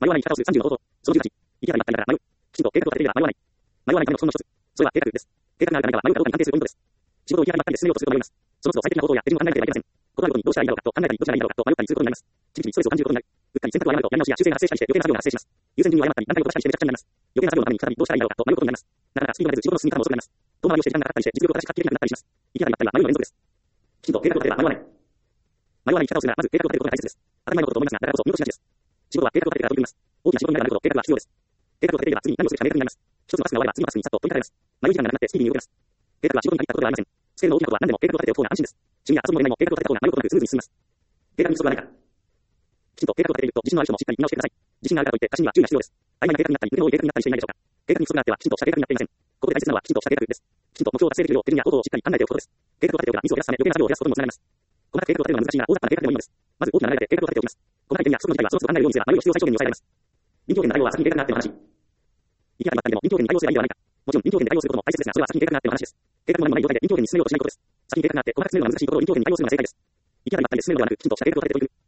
迷わない生き方をする30の方法。その18、生き方になったりながら迷う。きちんと計画を立てていれば迷わない。迷わないための基本の一つ。それは計画です。計画があるかないかは迷うかどうかに関係するポイントです。仕事を生き方にばっかりで進めようとすると迷います。その都度最適な方法や手順を考えなければいけません。ことあるごとにどうしたらいいだろうかと考えたり、どうしたらいいだろうかと迷ったりすることになります。ちびちびストレスを感じることになる。うっかり選択を誤るとやり直しや修正が発生したりして余計な作業が発生します。優先順位を誤ったり段階を飛ばしたりしてめちゃくちゃになります。余計な作業のために再びどうしたらいいだろうかと迷うことになります。なかなかスピードが出ず仕事の進み方も遅くなります。遠回りをして時間がかかったりして実力を正しく発揮できなくなったりします。生き方にばったりは迷いの連続です。きちんと計画を立てれば迷わない。迷わない生き方をするならまず計画を立てることが大切です。当たり前のことと思いますが、だからこそ見落としがちです。仕事は計画を立ててから取り組みます。大きな仕事になるほど計画が必要です。計画を立てていれば次に何をするか明確になります。一つのタスクが終われば次のタスクにさっと取り掛かれます。迷う時間がなくなってスピーディーに動けます。計画は仕事に限ったことではありません。スケールの大きなことは何でも計画を立てておく方が安心です。趣味や遊びの面も計画を立てた方が迷うことなくスムーズに進みます。計画に不足がないか。きちんと計画を立てていると自信のある人もしっかり見直してください。自信があるからといって過信には注意が必要です。曖昧な計画になったり、無理の多い計画になったりしていないでしょうか。計画に不足があってはきちんとした計画になっていません。ここで大切なのはきちんとした計画です。きちんと目標を達成できるよう手順や行動をしっかり考えておくことです。計画を立てておけばミスを減らすため余計な作業を減らすことにもつながります。細かく計画を立てるのは難しいが大雑把な計画でもいいのです。まず大きな流れで計画を立てておきます。細かい点や不足の事態はその都度考えるようにすれば迷いを必要最小限に抑えられます。臨機応変な対応は先に計画があっての話。生き方にばったりでも臨機応変に対応すればいいではないか。もちろん臨機応変で対応することも大切ですが、それは先に計画があっての話です。計画も何もない状態で臨機応変に進めようとしないことです。先に計画があって細かく進めるのは難しいことを臨機応変に対応するのが正解です。生き方にばったりで進めるのではなく、きちんとした計画を立てておく。